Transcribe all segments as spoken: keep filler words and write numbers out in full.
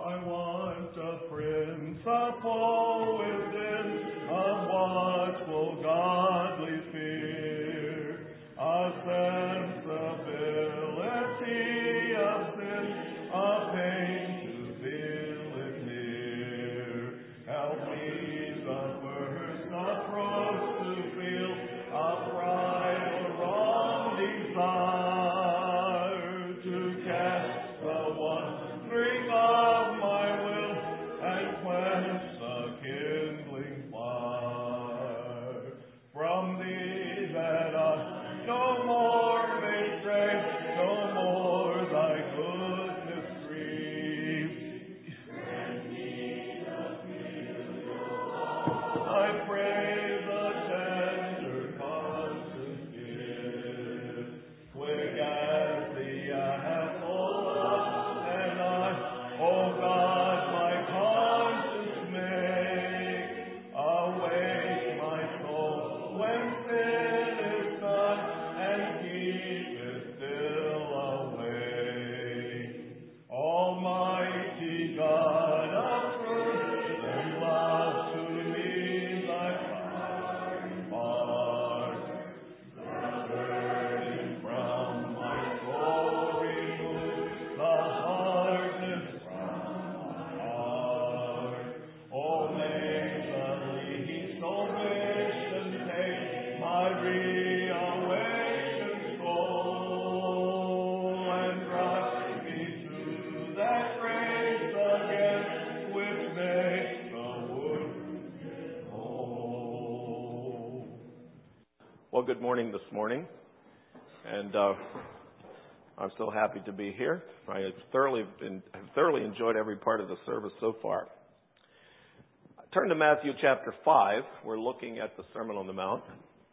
I want a principle within, a watchful godly fear, a sensibility of sin, a pain to feel it near. Help me the first approach to feel a pride or wrong desire, to cast the wandering of my will and quench the kindling fire. From thee that I no more may stray, no more thy goodness grieve. I pray the tender conscience give, quick as the apple and I, oh God, my conscience make, awake my soul when sin is done, and keep it still awake. Almighty God of truth and love, to me thy heart, burning from my soul remove the hardness from my heart. Oh, make the least omission take my reawakened soul, and drive me to that grace again which makes the wounded whole. Well, good morning this morning, and uh, I'm so happy to be here. I have thoroughly, been, have thoroughly enjoyed every part of the service so far. Turn to Matthew chapter five. We're looking at the Sermon on the Mount.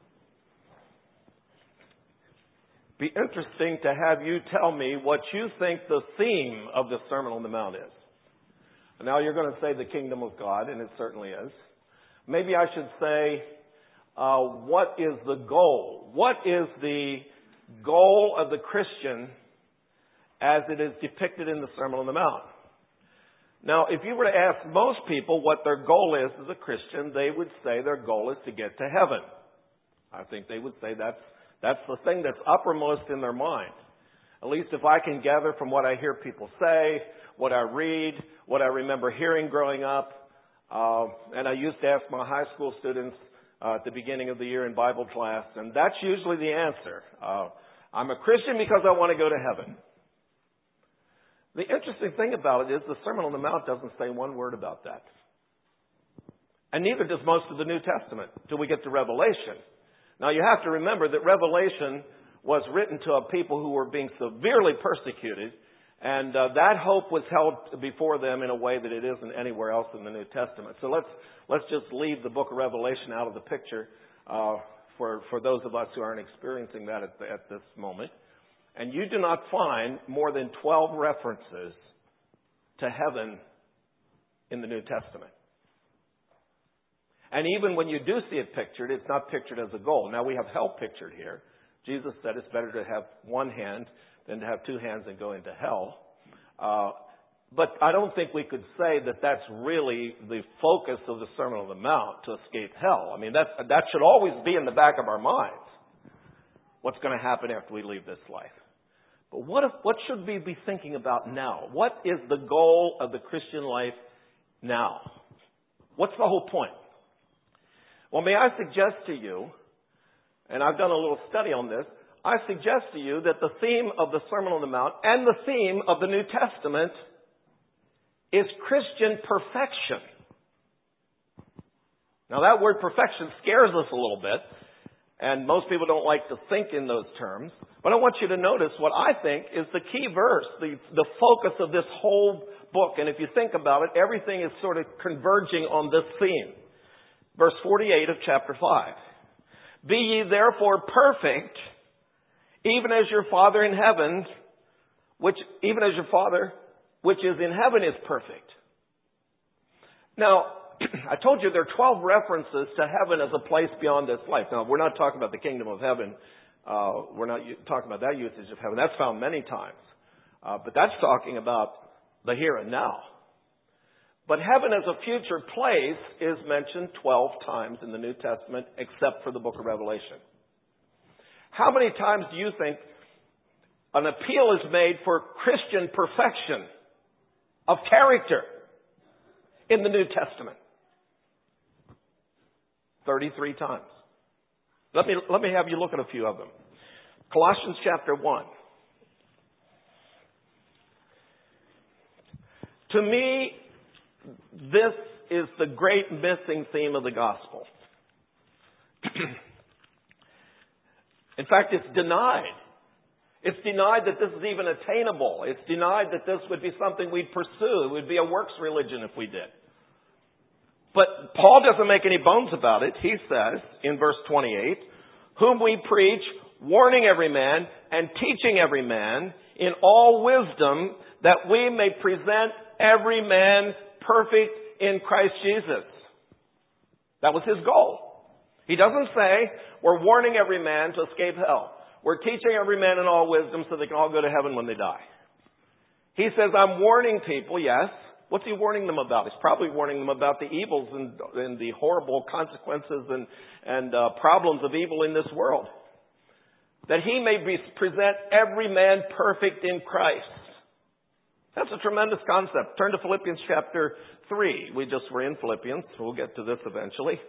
Be interesting to have you tell me what you think the theme of the Sermon on the Mount is. Now, you're going to say the kingdom of God, and it certainly is. Maybe I should say, uh, what is the goal? What is the goal of the Christian as it is depicted in the Sermon on the Mount? Now, if you were to ask most people what their goal is as a Christian, they would say their goal is to get to heaven. I think they would say that's that's the thing that's uppermost in their mind. At least if I can gather from what I hear people say, what I read, what I remember hearing growing up. Uh, and I used to ask my high school students uh, at the beginning of the year in Bible class, and that's usually the answer. Uh, I'm a Christian because I want to go to heaven. The interesting thing about it is the Sermon on the Mount doesn't say one word about that. And neither does most of the New Testament till we get to Revelation. Now, you have to remember that Revelation was written to a people who were being severely persecuted, and uh, that hope was held before them in a way that it isn't anywhere else in the New Testament. So let's let's just leave the book of Revelation out of the picture uh, for, for those of us who aren't experiencing that at, at this moment. And you do not find more than twelve references to heaven in the New Testament. And even when you do see it pictured, it's not pictured as a goal. Now, we have hell pictured here. Jesus said it's better to have one hand than to have two hands and go into hell. Uh, but I don't think we could say that that's really the focus of the Sermon on the Mount, to escape hell. I mean, that, that should always be in the back of our minds. What's going to happen after we leave this life? But what if, what should we be thinking about now? What is the goal of the Christian life now? What's the whole point? Well, may I suggest to you, and I've done a little study on this, I suggest to you that the theme of the Sermon on the Mount and the theme of the New Testament is Christian perfection. Now, that word perfection scares us a little bit, and most people don't like to think in those terms. But I want you to notice what I think is the key verse, the, the focus of this whole book. And if you think about it, everything is sort of converging on this theme. Verse forty-eight of chapter five. Be ye therefore perfect, even as your Father in heaven, which even as your Father which is in heaven is perfect. Now, I told you there are twelve references to heaven as a place beyond this life. Now, we're not talking about the kingdom of heaven. Uh, we're not talking about that usage of heaven. That's found many times. Uh, but that's talking about the here and now. But heaven as a future place is mentioned twelve times in the New Testament, except for the book of Revelation. How many times do you think an appeal is made for Christian perfection of character in the New Testament? thirty-three times. Let me, let me have you look at a few of them. Colossians chapter one. To me, this is the great missing theme of the gospel. In fact, it's denied. It's denied that this is even attainable. It's denied that this would be something we'd pursue. It would be a works religion if we did. But Paul doesn't make any bones about it. He says in verse twenty-eight, whom we preach, warning every man and teaching every man in all wisdom, that we may present every man perfect in Christ Jesus. That was his goal. He doesn't say, we're warning every man to escape hell. We're teaching every man in all wisdom so they can all go to heaven when they die. He says, I'm warning people, yes. What's he warning them about? He's probably warning them about the evils and, and the horrible consequences and, and uh, problems of evil in this world. That he may be, present every man perfect in Christ. That's a tremendous concept. Turn to Philippians chapter three. We just were in Philippians. We'll get to this eventually.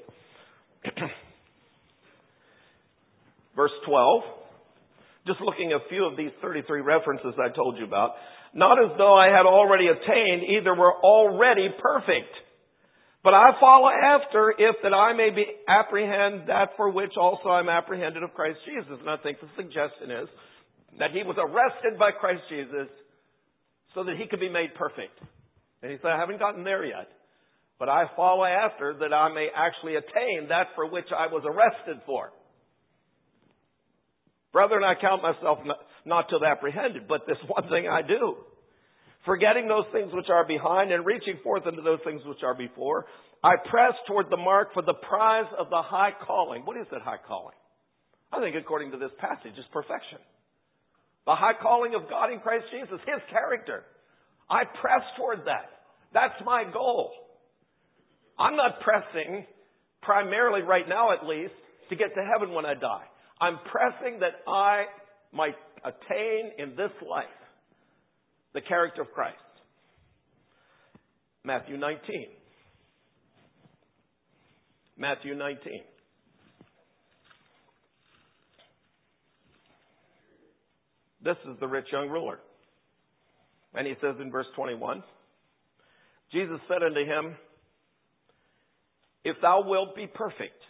Verse twelve. Just looking at a few of these thirty-three references I told you about. Not as though I had already attained, either were already perfect. But I follow after, if that I may be apprehend that for which also I'm apprehended of Christ Jesus. And I think the suggestion is that he was arrested by Christ Jesus so that he could be made perfect. And he said, I haven't gotten there yet. But I follow after that I may actually attain that for which I was arrested for. Brethren, I count myself not, not to have apprehended, but this one thing I do. Forgetting those things which are behind and reaching forth into those things which are before, I press toward the mark for the prize of the high calling. What is that high calling? I think according to this passage, it's perfection. The high calling of God in Christ Jesus, his character. I press toward that. That's my goal. I'm not pressing, primarily right now at least, to get to heaven when I die. I'm pressing that I might attain in this life the character of Christ. Matthew nineteen. Matthew nineteen. This is the rich young ruler. And he says in verse twenty-one, Jesus said unto him, if thou wilt be perfect.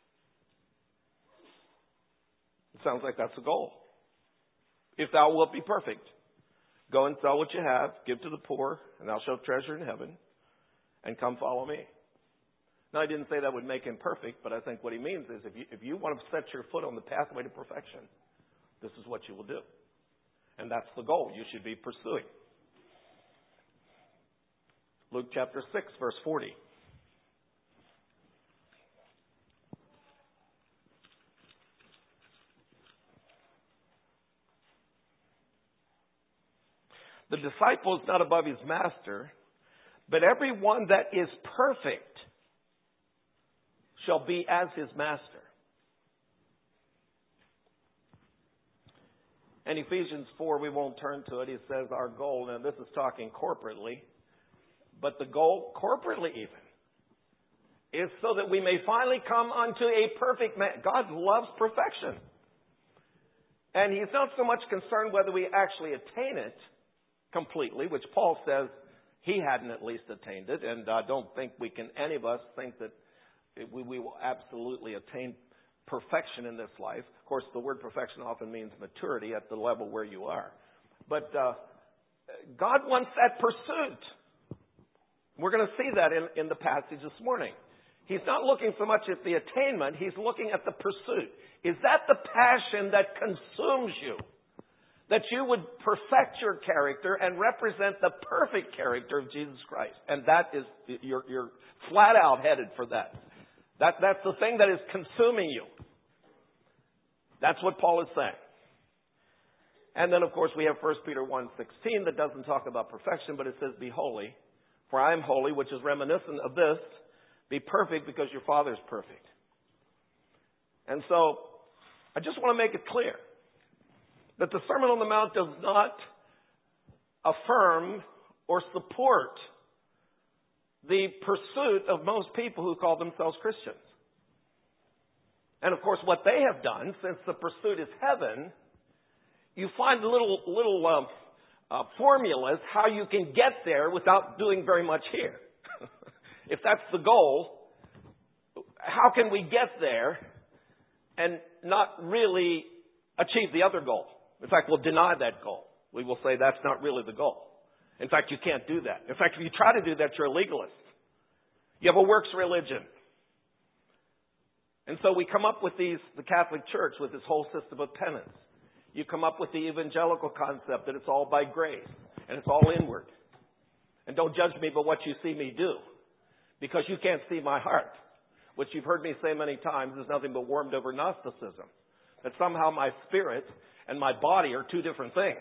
It sounds like that's the goal. If thou wilt be perfect, go and sell what you have, give to the poor, and thou shalt treasure in heaven, and come follow me. Now, I didn't say that would make him perfect, but I think what he means is if you, if you want to set your foot on the pathway to perfection, this is what you will do. And that's the goal you should be pursuing. Luke chapter six, verse forty. The disciple is not above his master, but everyone that is perfect shall be as his master. And Ephesians four, we won't turn to it. He says our goal, and this is talking corporately, but the goal, corporately even, is so that we may finally come unto a perfect man. God loves perfection. And he's not so much concerned whether we actually attain it completely, which Paul says he hadn't at least attained it. And I don't think we can, any of us, think that we, we will absolutely attain perfection in this life. Of course, the word perfection often means maturity at the level where you are. But uh, God wants that pursuit. We're going to see that in, in the passage this morning. He's not looking so much at the attainment. He's looking at the pursuit. Is that the passion that consumes you? That you would perfect your character and represent the perfect character of Jesus Christ. And that is, you're, you're flat out headed for that. That. That's the thing that is consuming you. That's what Paul is saying. And then, of course, we have First Peter one sixteen that doesn't talk about perfection, but it says, be holy, For I am holy, which is reminiscent of this. Be perfect because your Father is perfect. And so, I just want to make it clear that the Sermon on the Mount does not affirm or support the pursuit of most people who call themselves Christians. And of course, what they have done, since the pursuit is heaven, you find little little uh, uh, formulas how you can get there without doing very much here. If that's the goal, how can we get there and not really achieve the other goal? In fact, we'll deny that goal. We will say that's not really the goal. In fact, you can't do that. In fact, if you try to do that, you're a legalist. You have a works religion. And so we come up with these, the Catholic Church, with this whole system of penance. You come up with the evangelical concept that it's all by grace and it's all inward. And don't judge me by what you see me do, because you can't see my heart, which you've heard me say many times is nothing but warmed over Gnosticism. That somehow my spirit and my body are two different things.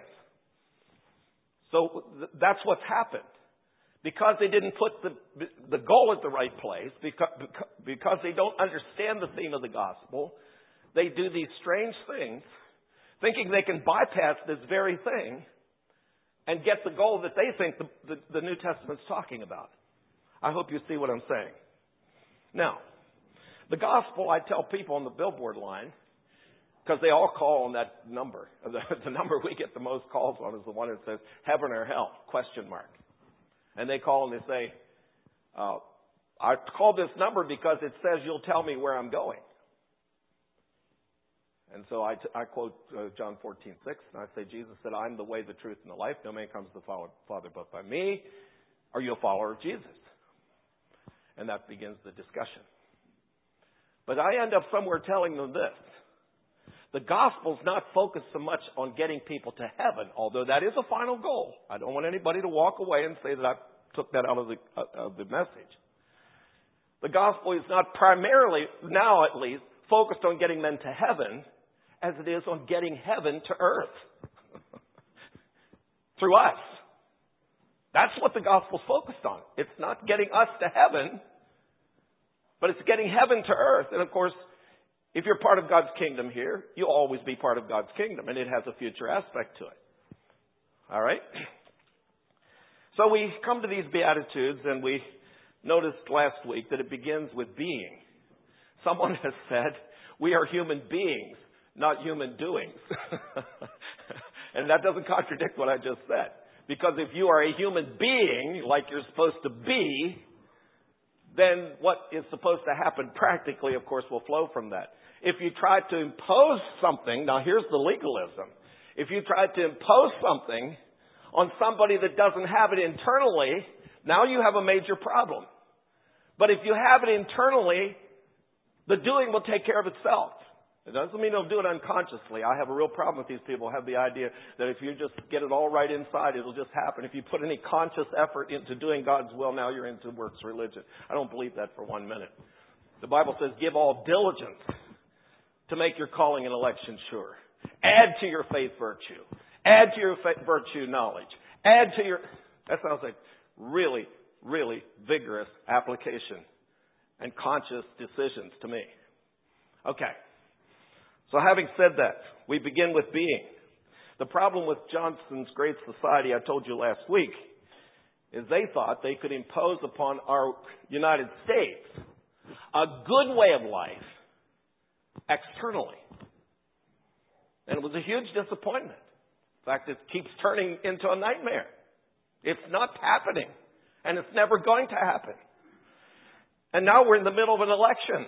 So th- that's what's happened. Because they didn't put the, the goal at the right place, because, because they don't understand the theme of the gospel, they do these strange things, thinking they can bypass this very thing and get the goal that they think the, the, the New Testament's talking about. I hope you see what I'm saying. Now, the gospel, I tell people on the billboard line, because they all call on that number. The, the number we get the most calls on is the one that says heaven or hell, question mark. And they call and they say, uh, I call this number because it says you'll tell me where I'm going. And so I, t- I quote uh, John fourteen six, and I say, Jesus said, I'm the way, the truth, and the life. No man comes to the Father but by me. Are you a follower of Jesus? And that begins the discussion. But I end up somewhere telling them this. The gospel's not focused so much on getting people to heaven, although that is a final goal. I don't want anybody to walk away and say that I took that out of the, uh, of the message. The gospel is not primarily, now at least, focused on getting men to heaven as it is on getting heaven to earth. Through us. That's what the gospel's focused on. It's not getting us to heaven, but it's getting heaven to earth. And of course, if you're part of God's kingdom here, you'll always be part of God's kingdom, and it has a future aspect to it. All right? So we come to these Beatitudes, and we noticed last week that it begins with being. Someone has said, we are human beings, not human doings. And that doesn't contradict what I just said. Because if you are a human being, like you're supposed to be, then what is supposed to happen practically, of course, will flow from that. If you try to impose something, now here's the legalism. If you try to impose something on somebody that doesn't have it internally, now you have a major problem. But if you have it internally, the doing will take care of itself. It doesn't mean they'll do it unconsciously. I have a real problem with these people who have the idea that if you just get it all right inside, it'll just happen. If you put any conscious effort into doing God's will, now you're into works religion. I don't believe that for one minute. The Bible says, give all diligence to make your calling and election sure. Add to your faith virtue. Add to your faith virtue knowledge. Add to your... That sounds like really, really vigorous application and conscious decisions to me. Okay. So having said that, we begin with being. The problem with Johnson's Great Society, I told you last week, is they thought they could impose upon our United States a good way of life externally. And it was a huge disappointment. In fact, it keeps turning into a nightmare. It's not happening. And it's never going to happen. And now we're in the middle of an election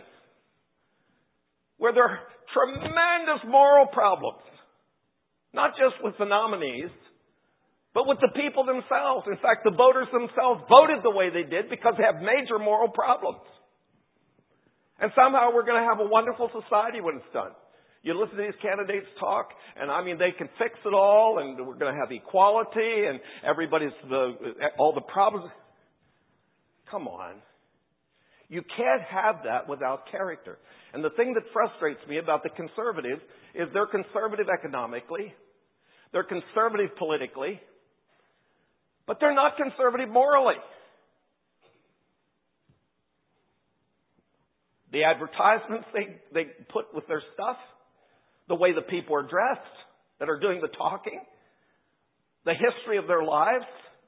where there are tremendous moral problems. Not just with the nominees, but with the people themselves. In fact, the voters themselves voted the way they did because they have major moral problems. And somehow we're going to have a wonderful society when it's done. You listen to these candidates talk, and I mean, they can fix it all, and we're going to have equality, and everybody's, the, all the problems. Come on. You can't have that without character. And the thing that frustrates me about the conservatives is they're conservative economically, they're conservative politically, but they're not conservative morally. The advertisements they, they put with their stuff, the way the people are dressed that are doing the talking, the history of their lives,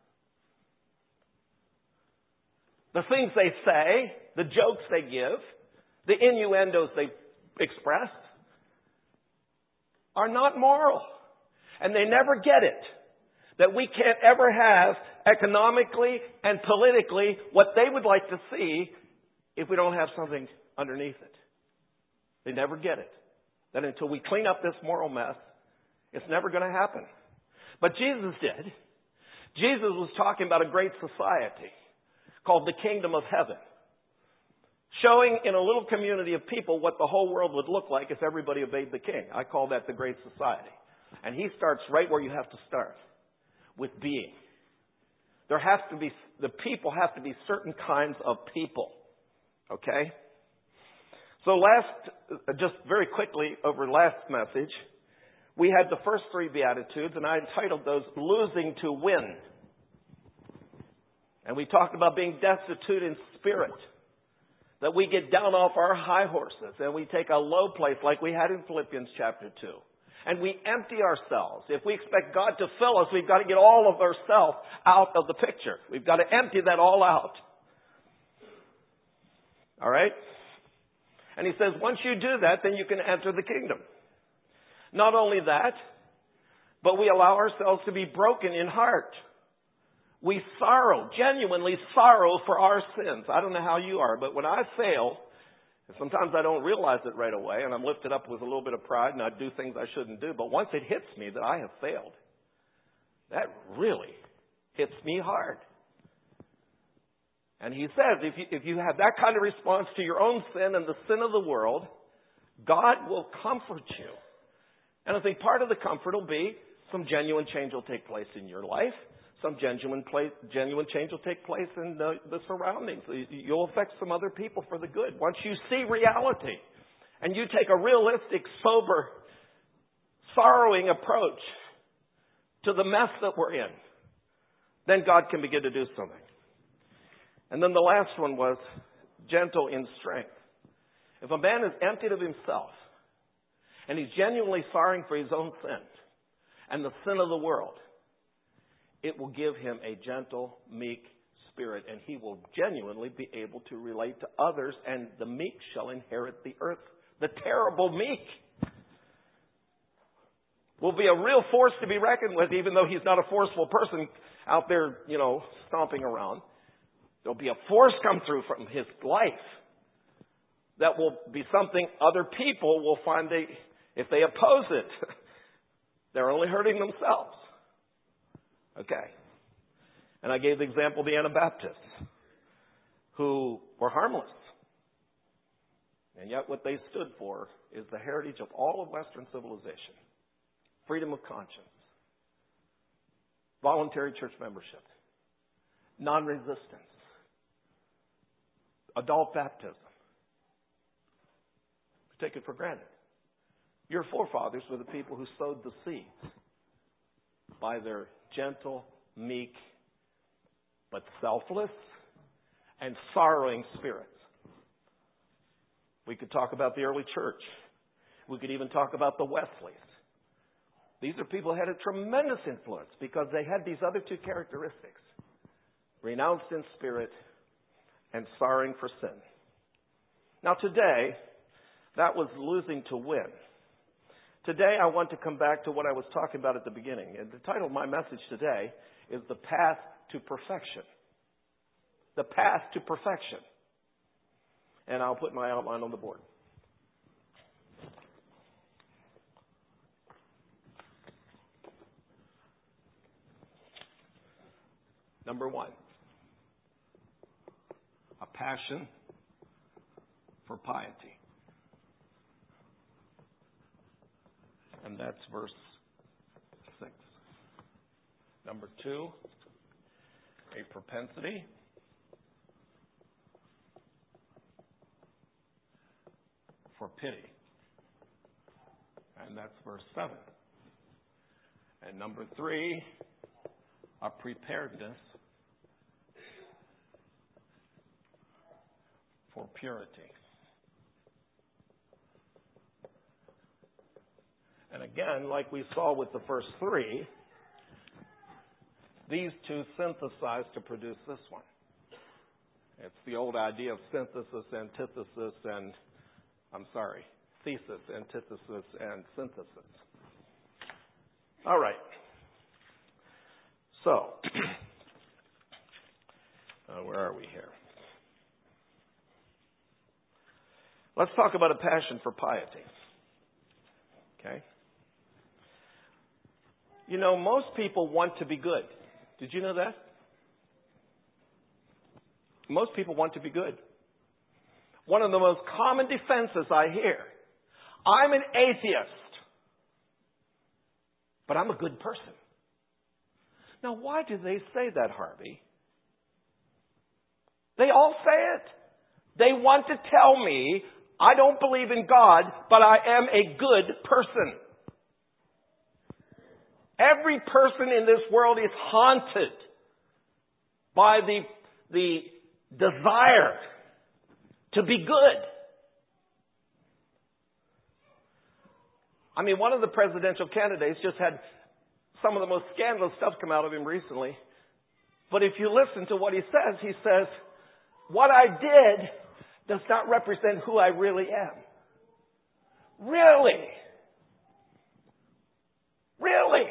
the things they say, the jokes they give, the innuendos they express are not moral. And they never get it. That we can't ever have economically and politically what they would like to see if we don't have something underneath it. They never get it. That until we clean up this moral mess, it's never going to happen. But Jesus did. Jesus was talking about a great society called the kingdom of heaven. Showing in a little community of people what the whole world would look like if everybody obeyed the king. I call that the great society. And he starts right where you have to start. With being. There has to be, the people have to be certain kinds of people. Okay? So last, just very quickly over last message, we had the first three Beatitudes, and I entitled those Losing to Win. And we talked about being destitute in spirit. That we get down off our high horses and we take a low place like we had in Philippians chapter two. And we empty ourselves. If we expect God to fill us, we've got to get all of ourselves out of the picture. We've got to empty that all out. All right? And he says, once you do that, then you can enter the kingdom. Not only that, but we allow ourselves to be broken in heart. We sorrow, genuinely sorrow for our sins. I don't know how you are, but when I fail, sometimes I don't realize it right away, and I'm lifted up with a little bit of pride, and I do things I shouldn't do. But once it hits me that I have failed, that really hits me hard. And he says, if you, if you have that kind of response to your own sin and the sin of the world, God will comfort you. And I think part of the comfort will be some genuine change will take place in your life. Some genuine, place, genuine change will take place in the, the surroundings. You'll affect some other people for the good. Once you see reality and you take a realistic, sober, sorrowing approach to the mess that we're in, then God can begin to do something. And then the last one was gentle in strength. If a man is emptied of himself and he's genuinely sorrowing for his own sin and the sin of the world, it will give him a gentle, meek spirit, and he will genuinely be able to relate to others, and the meek shall inherit the earth. The terrible meek will be a real force to be reckoned with, even though he's not a forceful person out there, you know, stomping around. There'll be a force come through from his life that will be something other people will find they, if they oppose it, they're only hurting themselves. Okay. And I gave the example of the Anabaptists, who were harmless. And yet what they stood for is the heritage of all of Western civilization. Freedom of conscience. Voluntary church membership. Non-resistance. Adult baptism. We take it for granted. Your forefathers were the people who sowed the seeds by their gentle, meek, but selfless and sorrowing spirits. We could talk about the early church. We could even talk about the Wesleys. These are people who had a tremendous influence because they had these other two characteristics. Renounced in spirit and sorrowing for sin. Now today, that was losing to win. Today, I want to come back to what I was talking about at the beginning. And the title of my message today is The Path to Perfection. The Path to Perfection. And I'll put my outline on the board. Number one, a passion for piety. And that's verse six. Number two, a propensity for pity. And that's verse seven. And number three, a preparedness for purity. And again, like we saw with the first three, these two synthesize to produce this one. It's the old idea of synthesis, antithesis, and, I'm sorry, thesis, antithesis, and synthesis. All right. So, uh, where are we here? Let's talk about a passion for piety. Okay? You know, most people want to be good. Did you know that? Most people want to be good. One of the most common defenses I hear, I'm an atheist, but I'm a good person. Now, why do they say that, Harvey? They all say it. They want to tell me, I don't believe in God, but I am a good person. Every person in this world is haunted by the, the desire to be good. I mean, one of the presidential candidates just had some of the most scandalous stuff come out of him recently. But if you listen to what he says, he says, what I did does not represent who I really am. Really? Really?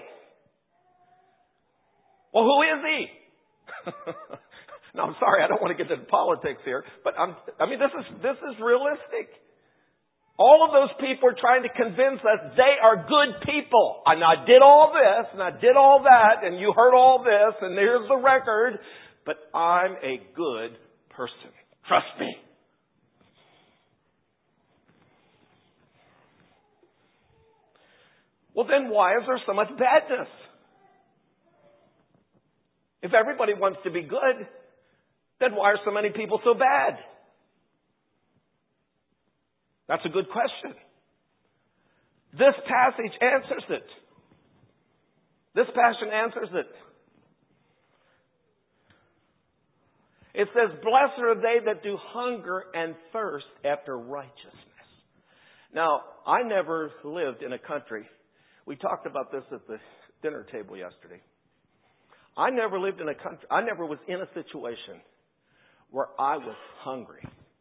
Well, who is he? No, I'm sorry, I don't want to get into politics here, but I'm, I mean, this is this is realistic. All of those people are trying to convince us they are good people. And I did all this, and I did all that, and you heard all this, and here's the record, but I'm a good person. Trust me. Well, then why is there so much badness? If everybody wants to be good, then why are so many people so bad? That's a good question. This passage answers it. This passage answers it. It says, blessed are they that do hunger and thirst after righteousness. Now, I never lived in a country. We talked about this at the dinner table yesterday. I never lived in a country, I never was in a situation where I was hungry.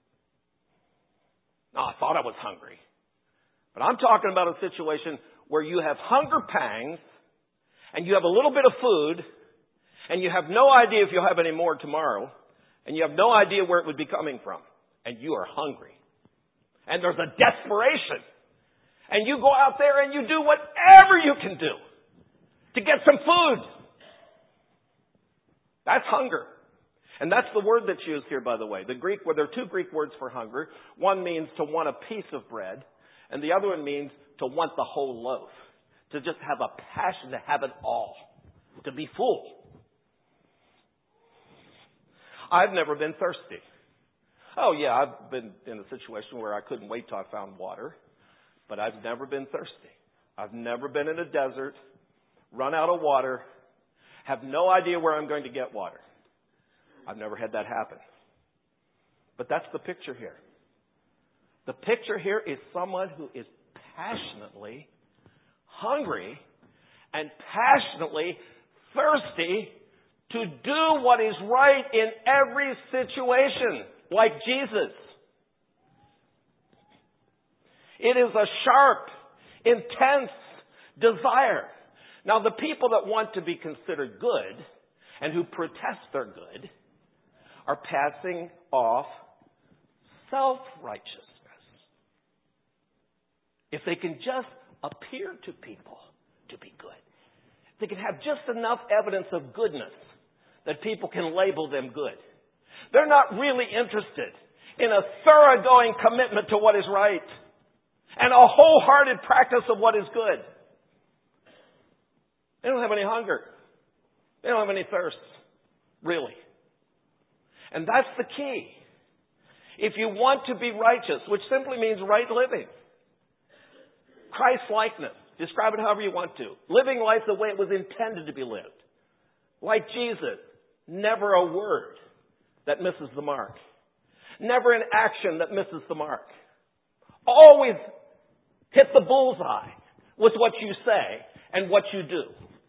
Now, I thought I was hungry. But I'm talking about a situation where you have hunger pangs, and you have a little bit of food, and you have no idea if you'll have any more tomorrow, and you have no idea where it would be coming from, and you are hungry. And there's a desperation. And you go out there and you do whatever you can do to get some food. That's hunger. And that's the word that's used here, by the way. The Greek, well, there are two Greek words for hunger. One means to want a piece of bread, and the other one means to want the whole loaf. To just have a passion to have it all. To be full. I've never been thirsty. Oh, yeah, I've been in a situation where I couldn't wait till I found water. But I've never been thirsty. I've never been in a desert, run out of water, have no idea where I'm going to get water. I've never had that happen. But that's the picture here. The picture here is someone who is passionately hungry and passionately thirsty to do what is right in every situation, like Jesus. It is a sharp, intense desire. Now, the people that want to be considered good and who protest they're good are passing off self-righteousness. If they can just appear to people to be good, they can have just enough evidence of goodness that people can label them good. They're not really interested in a thoroughgoing commitment to what is right and a wholehearted practice of what is good. They don't have any hunger. They don't have any thirst. Really. And that's the key. If you want to be righteous, which simply means right living, Christ-likeness, describe it however you want to. Living life the way it was intended to be lived. Like Jesus, never a word that misses the mark. Never an action that misses the mark. Always hit the bullseye. with what you say and what you do.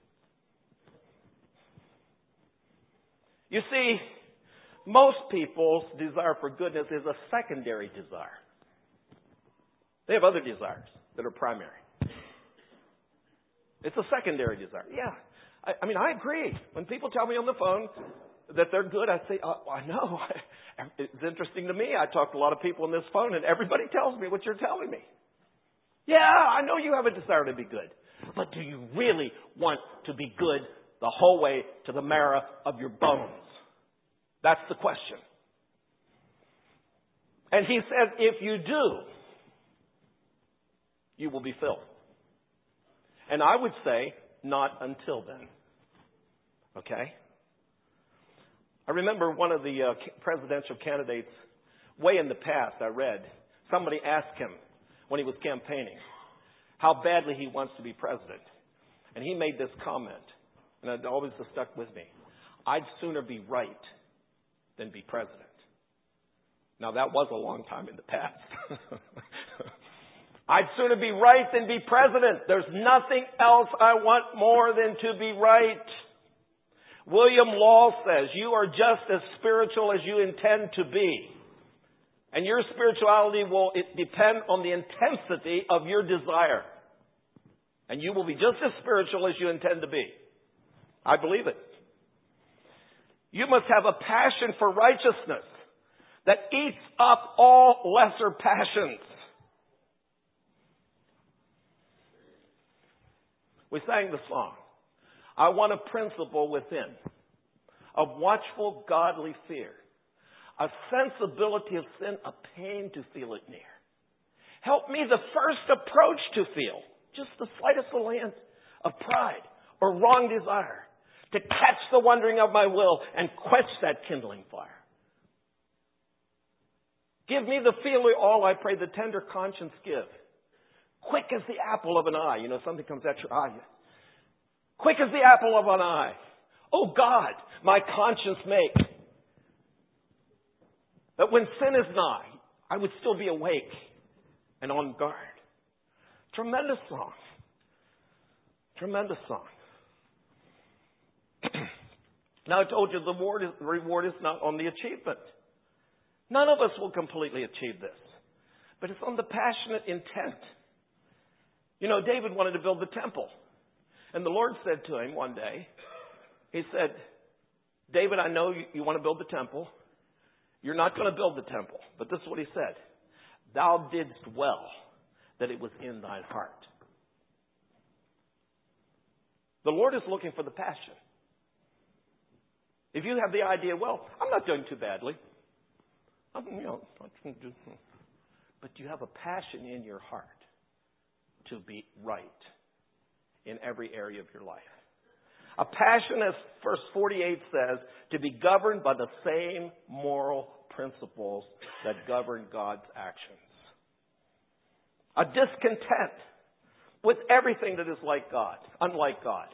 You see, most people's desire for goodness is a secondary desire. They have other desires that are primary. It's a secondary desire. Yeah. I, I mean, I agree. When people tell me on the phone that they're good, I say, oh, I know. It's interesting to me. I talk to a lot of people on this phone, and everybody tells me what you're telling me. Yeah, I know you have a desire to be good. But do you really want to be good the whole way to the marrow of your bones? That's the question. And he says, if you do, you will be filled. And I would say, not until then. Okay? I remember one of the uh, presidential candidates, way in the past, I read, somebody asked him when he was campaigning how badly he wants to be president. And he made this comment, and it always has stuck with me. I'd sooner be right than be president. Now, that was a long time in the past. I'd sooner be right than be president. There's nothing else I want more than to be right. William Law says, you are just as spiritual as you intend to be. And your spirituality will depend on the intensity of your desire. And you will be just as spiritual as you intend to be. I believe it. You must have a passion for righteousness that eats up all lesser passions. We sang the song, I want a principle within of watchful godly fear, a sensibility of sin, a pain to feel it near. Help me the first approach to feel just the slightest glance of pride or wrong desire, to catch the wandering of my will and quench that kindling fire. Give me the feeling all, I pray, the tender conscience give. Quick as the apple of an eye. You know, something comes at your eye. Quick as the apple of an eye. Oh God, my conscience make. That when sin is nigh, I would still be awake and on guard. Tremendous song. Tremendous song. Now I told you the reward is, the reward is not on the achievement. None of us will completely achieve this. But it's on the passionate intent. You know, David wanted to build the temple. And the Lord said to him one day, he said, David, I know you, you want to build the temple. You're not going to build the temple. But this is what he said. Thou didst well that it was in thine heart. The Lord is looking for the passion. If you have the idea, well, I'm not doing too badly. I'm, you know, but you have a passion in your heart to be right in every area of your life. A passion, as verse forty-eight says, to be governed by the same moral principles that govern God's actions. A discontent with everything that is like God, unlike God.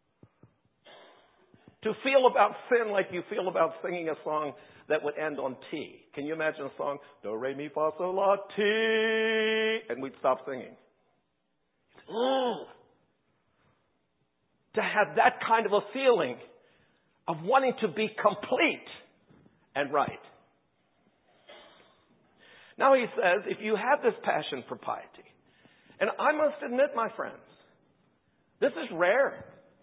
To feel about sin like you feel about singing a song that would end on T. Can you imagine a song, do, re, mi, fa, sol, la, ti, and we'd stop singing. Ooh. To have that kind of a feeling of wanting to be complete and right. Now he says, if you have this passion for piety, and I must admit, my friends, this is rare.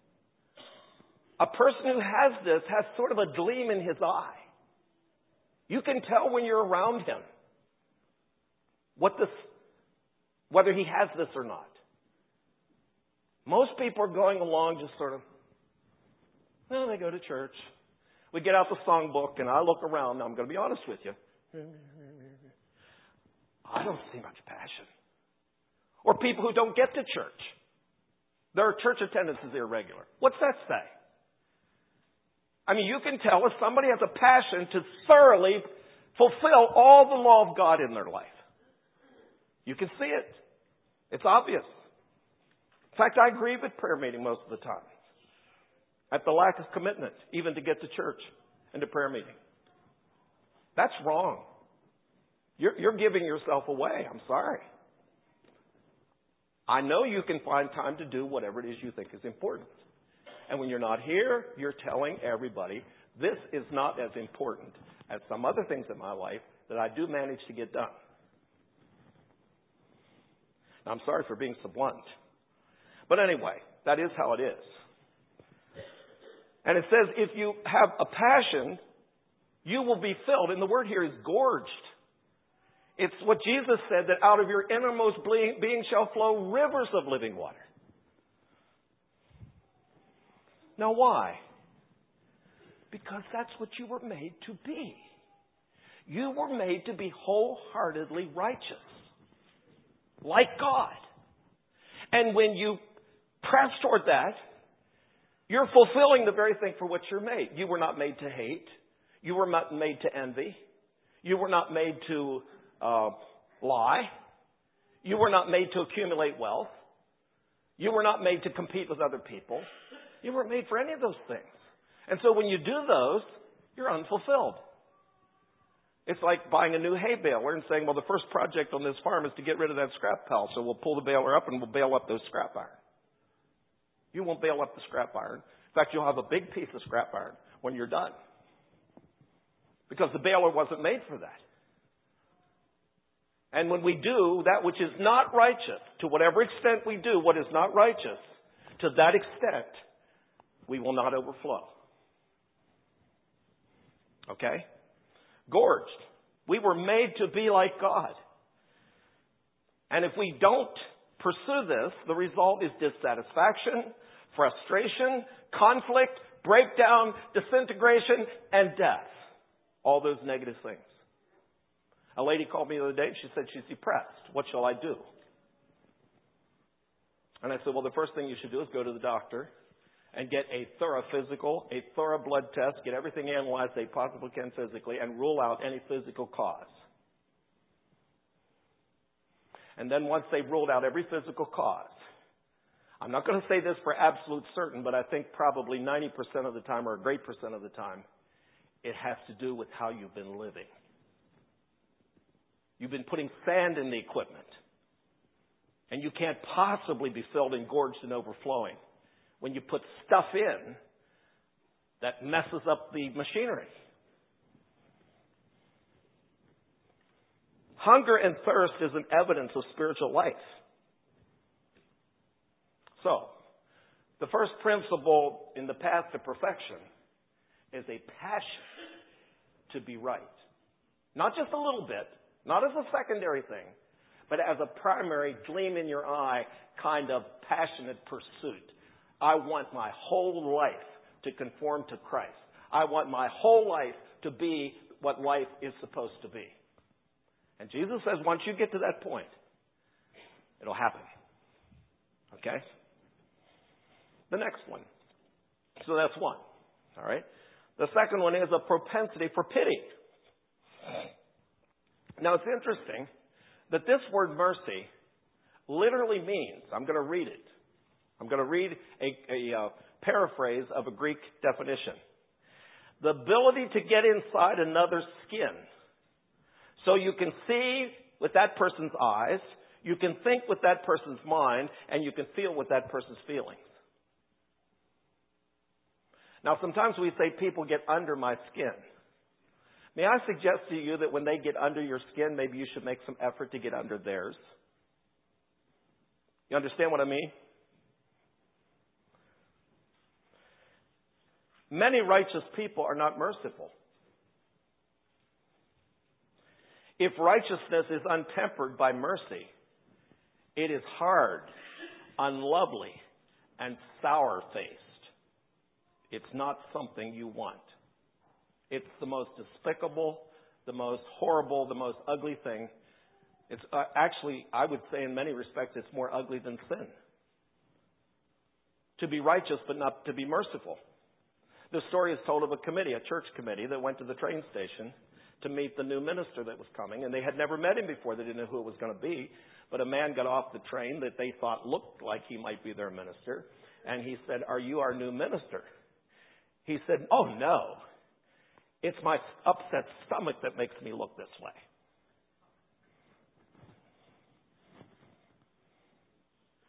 A person who has this has sort of a gleam in his eye. You can tell when you're around him what this, whether he has this or not. Most people are going along just sort of, well, they go to church. We get out the songbook and I look around. Now, I'm going to be honest with you. I don't see much passion. Or people who don't get to church. Their church attendance is irregular. What's that say? I mean, you can tell if somebody has a passion to thoroughly fulfill all the law of God in their life. You can see it. It's obvious. In fact, I grieve at prayer meeting most of the time. At the lack of commitment, even to get to church and to prayer meeting. That's wrong. You're, you're giving yourself away. I'm sorry. I know you can find time to do whatever it is you think is important. And when you're not here, you're telling everybody, this is not as important as some other things in my life that I do manage to get done. Now, I'm sorry for being so blunt. But anyway, that is how it is. And it says, if you have a passion, you will be filled. And the word here is gorged. It's what Jesus said, that out of your innermost being shall flow rivers of living water. Now why? Because that's what you were made to be. You were made to be wholeheartedly righteous, like God. And when you press toward that, you're fulfilling the very thing for which you're made. You were not made to hate. You were not made to envy. You were not made to uh, lie. You were not made to accumulate wealth. You were not made to compete with other people. You weren't made for any of those things. And so when you do those, you're unfulfilled. It's like buying a new hay baler and saying, well, the first project on this farm is to get rid of that scrap pile, so we'll pull the baler up and we'll bale up those scrap iron. You won't bale up the scrap iron. In fact, you'll have a big piece of scrap iron when you're done. Because the baler wasn't made for that. And when we do that which is not righteous, to whatever extent we do what is not righteous, to that extent, we will not overflow. Okay? Gorged. We were made to be like God. And if we don't pursue this, the result is dissatisfaction, frustration, conflict, breakdown, disintegration, and death. All those negative things. A lady called me the other day and she said she's depressed. What shall I do? And I said, well, the first thing you should do is go to the doctor and get a thorough physical, a thorough blood test, get everything analyzed they possibly can physically, and rule out any physical cause. And then once they've ruled out every physical cause, I'm not going to say this for absolute certain, but I think probably ninety percent of the time, or a great percent of the time, it has to do with how you've been living. You've been putting sand in the equipment. And you can't possibly be filled and gorged and overflowing when you put stuff in that messes up the machinery. Hunger and thirst is an evidence of spiritual life. So, the first principle in the path to perfection is a passion to be right. Not just a little bit, not as a secondary thing, but as a primary gleam in your eye kind of passionate pursuit. I want my whole life to conform to Christ. I want my whole life to be what life is supposed to be. And Jesus says once you get to that point, it'll happen. Okay? The next one. So that's one. All right? The second one is a propensity for pity. Now, it's interesting that this word mercy literally means, I'm going to read it. I'm going to read a, a uh, paraphrase of a Greek definition. The ability to get inside another's skin so you can see with that person's eyes, you can think with that person's mind, and you can feel with that person's feelings. Now, sometimes we say people get under my skin. May I suggest to you that when they get under your skin, maybe you should make some effort to get under theirs? You understand what I mean? Many righteous people are not merciful. If righteousness is untempered by mercy, it is hard, unlovely, and sour-faced. It's not something you want. It's the most despicable, the most horrible, the most ugly thing. It's uh, actually, I would say in many respects, it's more ugly than sin. To be righteous but not to be merciful. The story is told of a committee, a church committee, that went to the train station to meet the new minister that was coming. And they had never met him before. They didn't know who it was going to be. But a man got off the train that they thought looked like he might be their minister. And he said, "Are you our new minister?" He said, "Oh, no. It's my upset stomach that makes me look this way."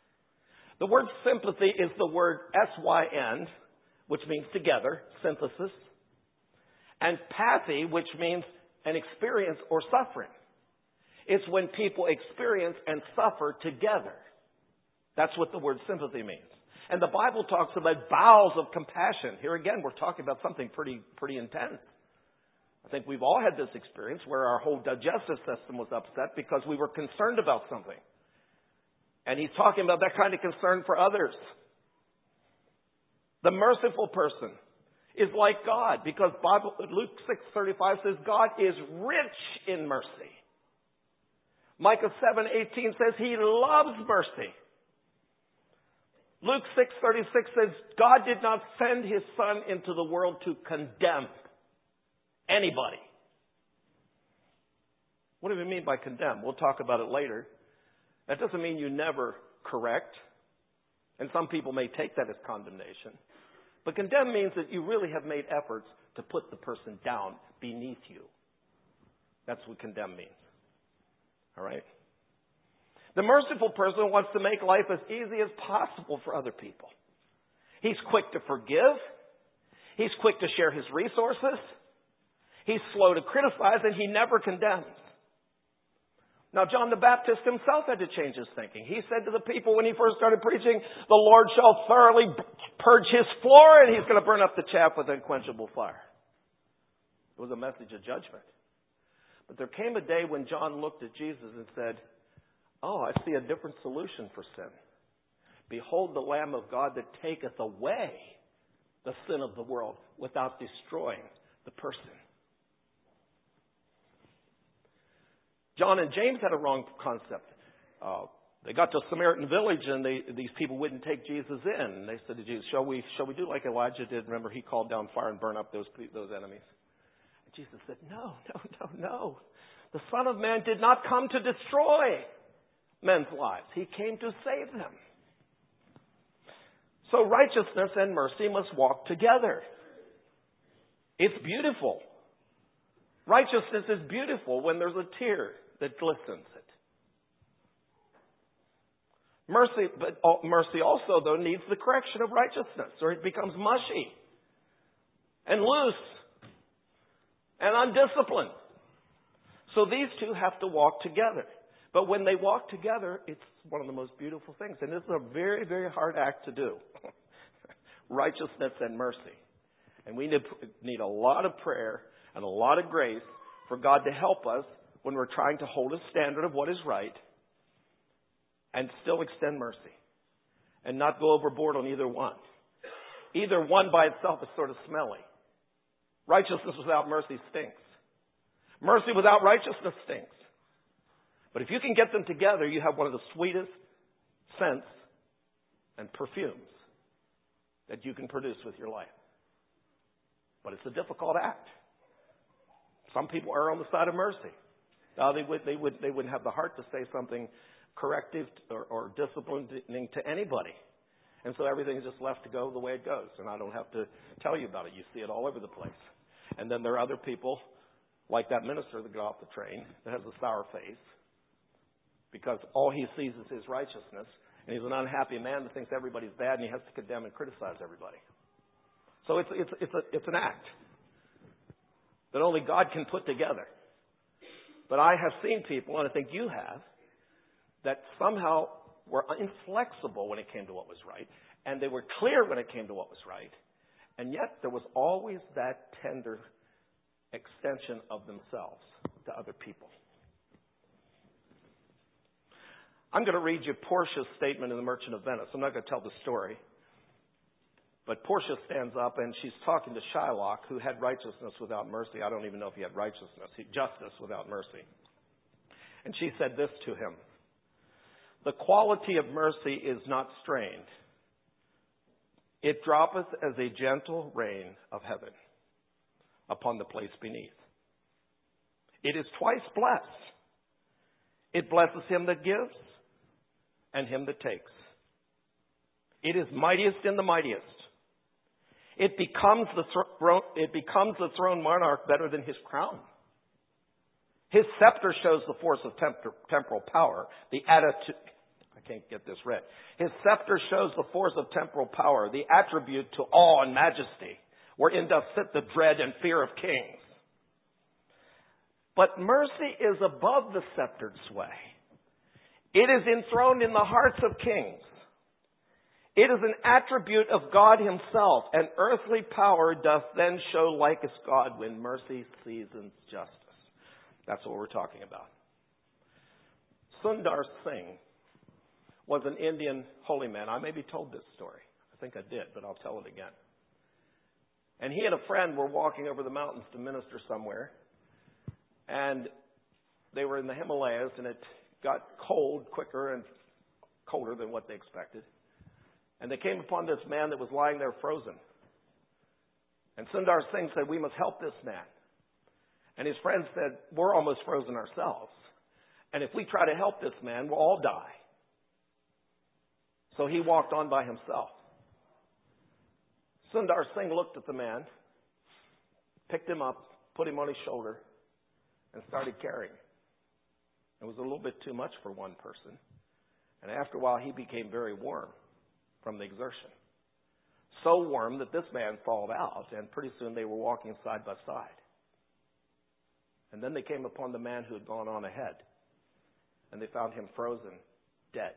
The word sympathy is the word S Y N, which means together, synthesis, and pathy, which means an experience or suffering. It's when people experience and suffer together. That's what the word sympathy means. And the Bible talks about bowels of compassion. Here again, we're talking about something pretty, pretty intense. I think we've all had this experience where our whole digestive system was upset because we were concerned about something. And he's talking about that kind of concern for others. The merciful person is like God because Bible, Luke six thirty-five says God is rich in mercy. Micah seven eighteen says He loves mercy. Luke six thirty-six says God did not send His Son into the world to condemn anybody. What do we mean by condemn? We'll talk about it later. That doesn't mean you never correct. And some people may take that as condemnation. But condemn means that you really have made efforts to put the person down beneath you. That's what condemn means. All right? The merciful person wants to make life as easy as possible for other people. He's quick to forgive. He's quick to share his resources. He's slow to criticize, and he never condemns. Now, John the Baptist himself had to change his thinking. He said to the people when he first started preaching, the Lord shall thoroughly purge his floor, and he's going to burn up the chaff with unquenchable fire. It was a message of judgment. But there came a day when John looked at Jesus and said, oh, I see a different solution for sin. Behold the Lamb of God that taketh away the sin of the world without destroying the person. John and James had a wrong concept. Uh, they got to a Samaritan village, and they, these people wouldn't take Jesus in. And they said to Jesus, shall we, shall we do like Elijah did? Remember, he called down fire and burned up those, those enemies. And Jesus said, no, no, no, no. The Son of Man did not come to destroy men's lives. He came to save them. So righteousness and mercy must walk together. It's beautiful. Righteousness is beautiful when there's a tear that glistens it. Mercy, but mercy also, though, needs the correction of righteousness, or it becomes mushy and loose and undisciplined. So these two have to walk together. But when they walk together, it's one of the most beautiful things. And this is a very, very hard act to do. Righteousness and mercy. And we need, need a lot of prayer and a lot of grace for God to help us when we're trying to hold a standard of what is right and still extend mercy and not go overboard on either one. Either one by itself is sort of smelly. Righteousness without mercy stinks. Mercy without righteousness stinks. But if you can get them together, you have one of the sweetest scents and perfumes that you can produce with your life. But it's a difficult act. Some people err on the side of mercy. Uh, they would, they would, they wouldn't have the heart to say something corrective or, or disciplining to anybody. And so everything's just left to go the way it goes. And I don't have to tell you about it. You see it all over the place. And then there are other people, like that minister that got off the train, that has a sour face because all he sees is his righteousness. And he's an unhappy man that thinks everybody's bad, and he has to condemn and criticize everybody. So it's, it's, it's, a, it's an act that only God can put together. But I have seen people, and I think you have, that somehow were inflexible when it came to what was right, and they were clear when it came to what was right, and yet there was always that tender extension of themselves to other people. I'm going to read you Portia's statement in The Merchant of Venice. I'm not going to tell the story. But Portia stands up, and she's talking to Shylock, who had righteousness without mercy. I don't even know if he had righteousness. He, justice without mercy. And she said this to him. The quality of mercy is not strained. It droppeth as a gentle rain of heaven upon the place beneath. It is twice blessed. It blesses him that gives and him that takes. It is mightiest in the mightiest. It becomes the throne, it becomes the throne monarch better than his crown. His scepter shows the force of tempor- temporal power. The attitude, I can't get this read. His scepter shows the force of temporal power, the attribute to awe and majesty, wherein doth sit the dread and fear of kings. But mercy is above the sceptered sway. It is enthroned in the hearts of kings. It is an attribute of God himself, and earthly power doth then show like as God when mercy seasons justice. That's what we're talking about. Sundar Singh was an Indian holy man. I maybe told this story. I think I did, but I'll tell it again. And he and a friend were walking over the mountains to minister somewhere. And they were in the Himalayas, and it got cold quicker and colder than what they expected. And they came upon this man that was lying there frozen. And Sundar Singh said, "We must help this man." And his friend said, "We're almost frozen ourselves. And if we try to help this man, we'll all die." So he walked on by himself. Sundar Singh looked at the man, picked him up, put him on his shoulder, and started carrying him. It was a little bit too much for one person. And after a while, he became very warm from the exertion. So warm that this man thawed out, and pretty soon they were walking side by side. And then they came upon the man who had gone on ahead, and they found him frozen, dead.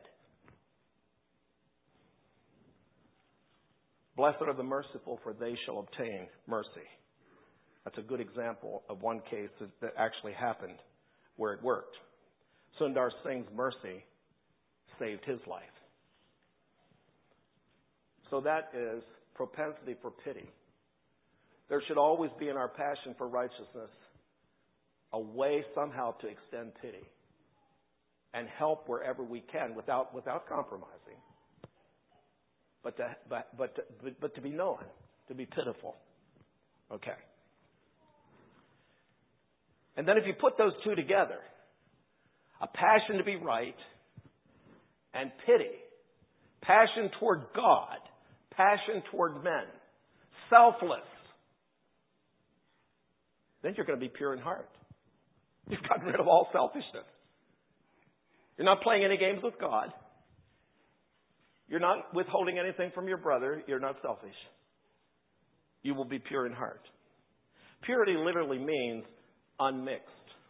Blessed are the merciful, for they shall obtain mercy. That's a good example of one case that actually happened where it worked. Sundar Singh's mercy saved his life. So that is propensity for pity. There should always be in our passion for righteousness a way somehow to extend pity and help wherever we can without without compromising. But to, but, but, to, but, but to be known, to be pitiful. Okay. And then if you put those two together, a passion to be right and pity, passion toward God, passion toward men, selfless, then you're going to be pure in heart. You've gotten rid of all selfishness. You're not playing any games with God. You're not withholding anything from your brother. You're not selfish. You will be pure in heart. Purity literally means unmixed.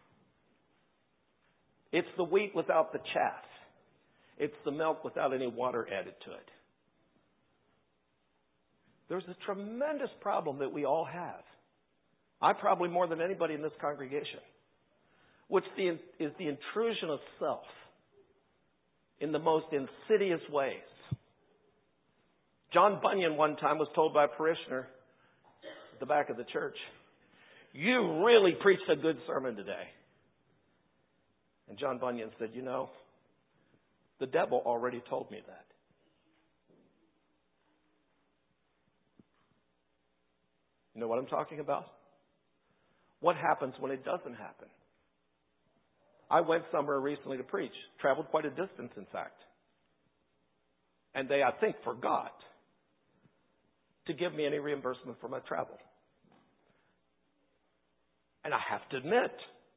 It's the wheat without the chaff. It's the milk without any water added to it. There's a tremendous problem that we all have. I probably more than anybody in this congregation, which the, is the intrusion of self in the most insidious ways. John Bunyan one time was told by a parishioner at the back of the church, "You really preached a good sermon today." And John Bunyan said, "You know, the devil already told me that." You know what I'm talking about? What happens when it doesn't happen? I went somewhere recently to preach, traveled quite a distance, in fact. And they, I think, forgot to give me any reimbursement for my travel. And I have to admit,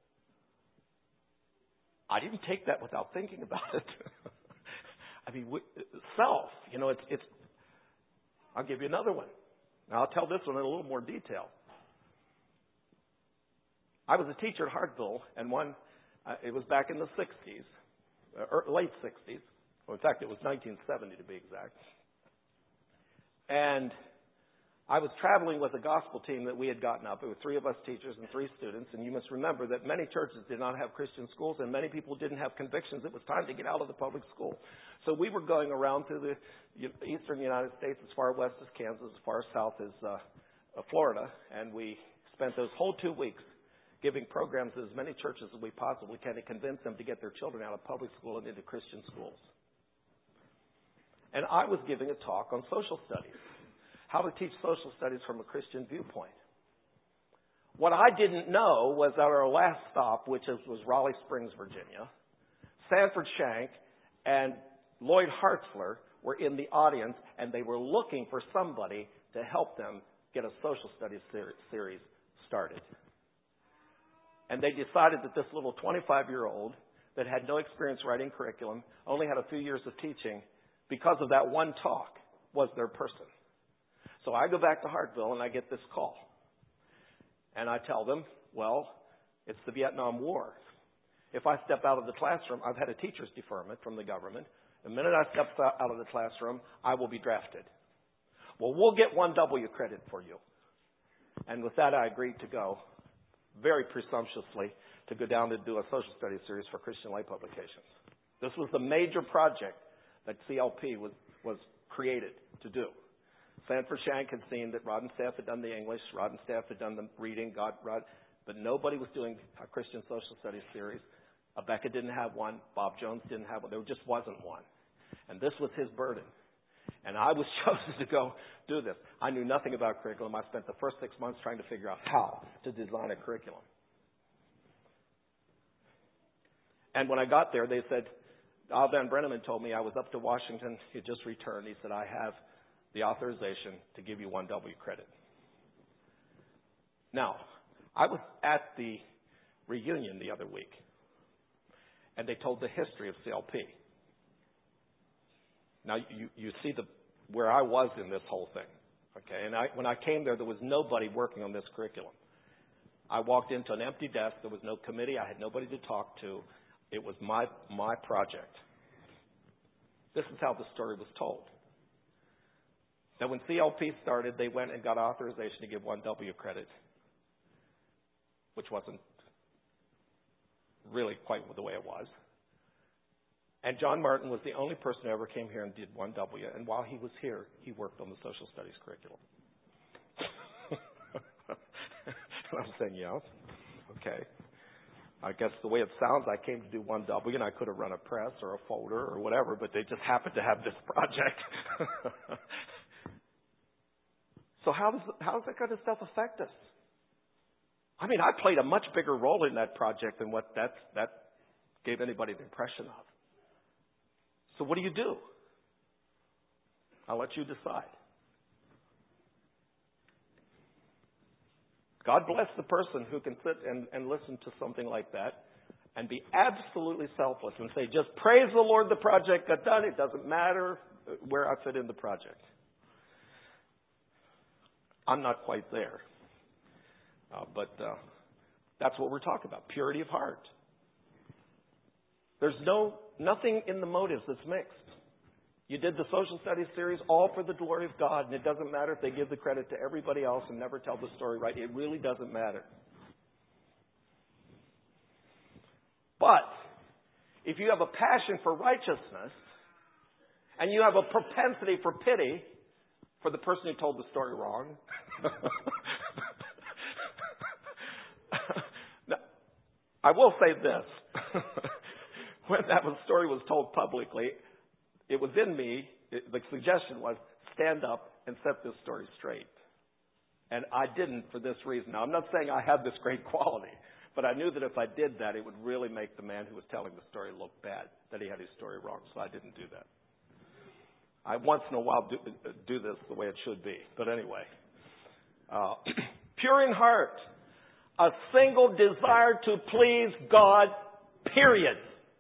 I didn't take that without thinking about it. I mean, self, you know, it's, it's, I'll give you another one. Now, I'll tell this one in a little more detail. I was a teacher at Hartville, and one, uh, it was back in the sixties, uh, late sixties. Well, in fact, it was nineteen seventy to be exact. And I was traveling with a gospel team that we had gotten up. It were three of us teachers and three students. And you must remember that many churches did not have Christian schools, and many people didn't have convictions. It was time to get out of the public school. So we were going around through the eastern United States, as far west as Kansas, as far south as uh, Florida. And we spent those whole two weeks giving programs to as many churches as we possibly can to convince them to get their children out of public school and into Christian schools. And I was giving a talk on social studies. How to teach social studies from a Christian viewpoint. What I didn't know was at our last stop, which was Raleigh Springs, Virginia, Sanford Shank and Lloyd Hartzler were in the audience, and they were looking for somebody to help them get a social studies ser- series started. And they decided that this little twenty-five-year-old that had no experience writing curriculum, only had a few years of teaching, because of that one talk, was their person. So I go back to Hartville and I get this call. And I tell them, well, it's the Vietnam War. If I step out of the classroom, I've had a teacher's deferment from the government. The minute I step out of the classroom, I will be drafted. Well, we'll get one W credit for you. And with that, I agreed to go, very presumptuously, to go down to do a social studies series for Christian Lay Publications. This was the major project that C L P was, was created to do. Sanford Shank had seen that Rod and Staff had done the English, Rod and Staff had done the reading, God, Rod, but nobody was doing a Christian social studies series. Becca didn't have one. Bob Jones didn't have one. There just wasn't one. And this was his burden. And I was chosen to go do this. I knew nothing about curriculum. I spent the first six months trying to figure out how to design a curriculum. And when I got there, they said, Al Van Brenneman told me I was up to Washington. He had just returned. He said, I have the authorization to give you one W credit. Now, I was at the reunion the other week, and they told the history of C L P. Now, you, you see the where I was in this whole thing, okay? And I, when I came there, there was nobody working on this curriculum. I walked into an empty desk. There was no committee. I had nobody to talk to. It was my my project. This is how the story was told. Now, when C L P started, they went and got authorization to give one W credit, which wasn't really quite the way it was. And John Martin was the only person who ever came here and did one W. And while he was here, he worked on the social studies curriculum. And I'm saying, yes, okay. I guess the way it sounds, I came to do one W, and I could have run a press or a folder or whatever, but they just happened to have this project. So how does how does that kind of stuff affect us? I mean, I played a much bigger role in that project than what that that gave anybody the impression of. So what do you do? I'll let you decide. God bless the person who can sit and, and listen to something like that and be absolutely selfless and say, just praise the Lord, the project got done. It doesn't matter where I fit in the project. I'm not quite there. Uh, but uh, that's what we're talking about, purity of heart. There's no nothing in the motives that's mixed. You did the social studies series all for the glory of God, and it doesn't matter if they give the credit to everybody else and never tell the story right. It really doesn't matter. But if you have a passion for righteousness and you have a propensity for pity for the person who told the story wrong, now, I will say this. When that story was told publicly, it was in me, it, the suggestion was, stand up and set this story straight. And I didn't for this reason. Now, I'm not saying I have this great quality, but I knew that if I did that, it would really make the man who was telling the story look bad, that he had his story wrong. So I didn't do that. I once in a while do, do this the way it should be. But anyway, uh, pure in heart, a single desire to please God, period.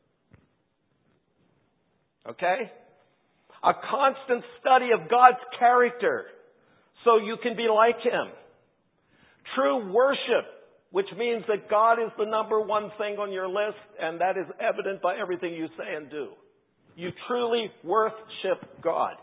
Okay? A constant study of God's character so you can be like Him. True worship, which means that God is the number one thing on your list, and that is evident by everything you say and do. You truly worship God.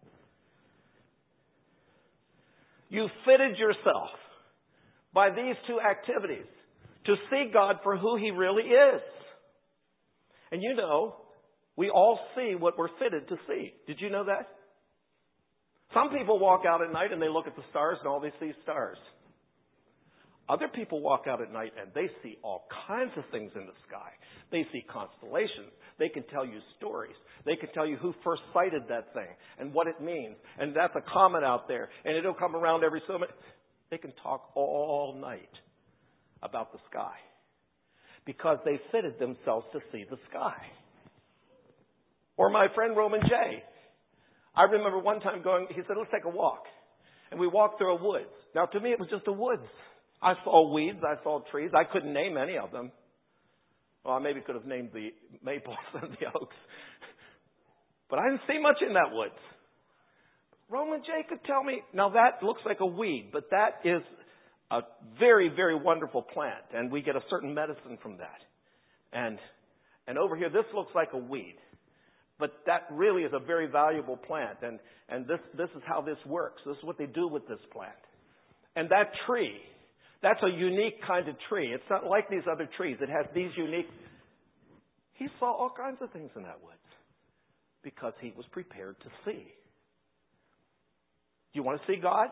You fitted yourself by these two activities to see God for who He really is. And you know, we all see what we're fitted to see. Did you know that? Some people walk out at night and they look at the stars and all they see is stars. Other people walk out at night and they see all kinds of things in the sky. They see constellations. They can tell you stories. They can tell you who first sighted that thing and what it means. And that's a comet out there. And it'll come around every so much. They can talk all night about the sky because they fitted themselves to see the sky. Or my friend Roman J. I remember one time going, he said, let's take a walk. And we walked through a woods. Now, to me, it was just a woods. I saw weeds. I saw trees. I couldn't name any of them. Well, I maybe could have named the maples and the oaks. But I didn't see much in that woods. Roland J could tell me, now that looks like a weed, but that is a very, very wonderful plant, and we get a certain medicine from that. And and over here, this looks like a weed, but that really is a very valuable plant, and, and this, this is how this works. This is what they do with this plant. And that tree, that's a unique kind of tree. It's not like these other trees. It has these unique... He saw all kinds of things in that woods because he was prepared to see. Do you want to see God?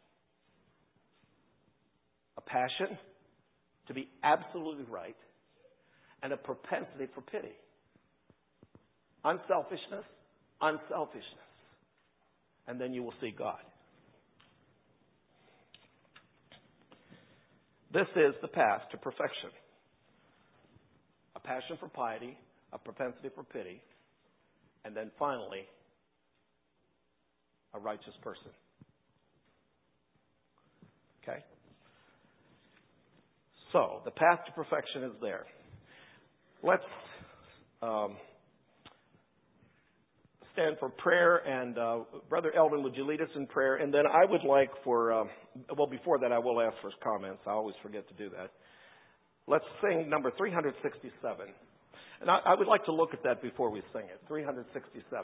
A passion to be absolutely right and a propensity for pity. Unselfishness, unselfishness. And then you will see God. This is the path to perfection. A passion for piety, a propensity for pity, and then finally, a righteous person. Okay? So, the path to perfection is there. Let's um, stand for prayer, and uh, Brother Eldon, would you lead us in prayer? And then I would like for, um, well, before that, I will ask for comments. I always forget to do that. Let's sing number three hundred sixty-seven. And I, I would like to look at that before we sing it. three hundred sixty-seven.